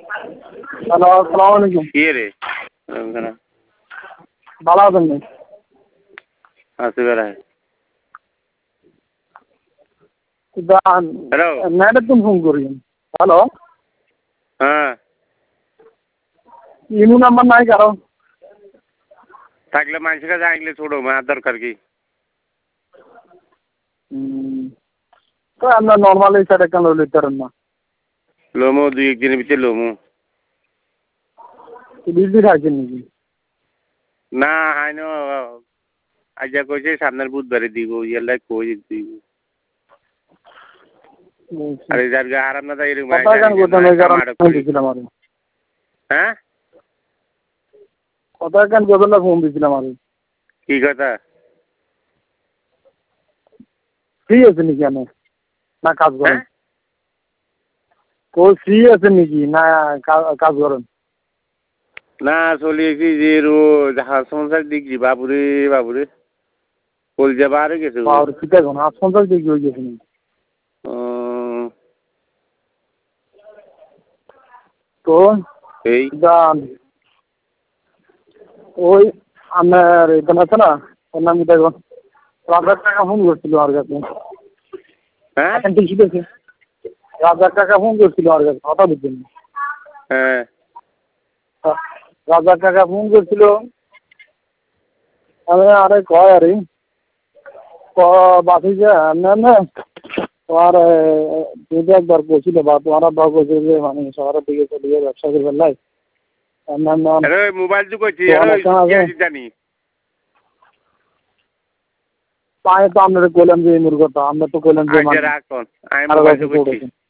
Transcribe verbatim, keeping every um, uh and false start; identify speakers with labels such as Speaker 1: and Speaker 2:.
Speaker 1: Hello, আসসালামু আলাইকুম।
Speaker 2: কি রে?
Speaker 1: ভালো আছেন নি?
Speaker 2: আছি বেড়ায়। হ্যালো।
Speaker 1: ম্যাডাম তুমি ফোন করি। হ্যালো।
Speaker 2: হ্যাঁ।
Speaker 1: ইমু নাম্বার নাই কারো?
Speaker 2: থাকলে মানুষের কাছে আইলে ছোড়ো মার দরকার কি?
Speaker 1: তো আমরা নর্মালি সেটা কেন লইতে পারেন না?
Speaker 2: লোমো দুই একদিনের ভিতরে লোমো।
Speaker 1: বিজি থাকেন নাকি?
Speaker 2: না হাইনো আজা কইছে সামনের বুধবারে দিব ইয়ালাই কই দিব। আরে জায়গা হারাম না তাই এরকম
Speaker 1: কথা কেন করতেন ওই কারণে ফোন দিছিলাম আমি।
Speaker 2: হ্যাঁ?
Speaker 1: কথা কেন করতেন ফোন দিছিলাম আমি।
Speaker 2: কি কথা?
Speaker 1: ফ্রি আছে নাকি আমি? না কাজ করেন?
Speaker 2: হ্যাঁ?
Speaker 1: কই ফ্রি আছে নাকি না কাজ করেন?
Speaker 2: না চলিয়েছি যে রো হাঁস পঞ্চাশ ডিগ্রি বাবুরে বাবুরে কলজা বারে গেছে
Speaker 1: বাবুরে ঠিক আছে হাঁস পঞ্চাশ ডিগ্রি হয়ে গেছে নাকি? তো
Speaker 2: এই
Speaker 1: দান ওই আমার এখানে আছে না ওর নাম কি দেখো রাজার টাকা ফোন করছিল আমার কাছে।
Speaker 2: হ্যাঁ
Speaker 1: এখন ঠিক আছে রাজার টাকা ফোন করছিল আমার কাছে কথা বুঝছেন।
Speaker 2: হ্যাঁ
Speaker 1: রাজার টাকা ফোন করছিল আমি আরে কয় আরে বাসি যে না না তোমার যদি একবার বলছিল বা তোমার আব্বা বলছে যে মানে শহরের দিকে চলে গিয়ে ব্যবসা করবে লাই
Speaker 2: মোবাইল যুগ হচ্ছে জানি
Speaker 1: পায়ে তো আপনারা কইলাম যে এই মুরগটা আমরা তো কইলাম যে
Speaker 2: রাখুন আমি মোবাইল যুগ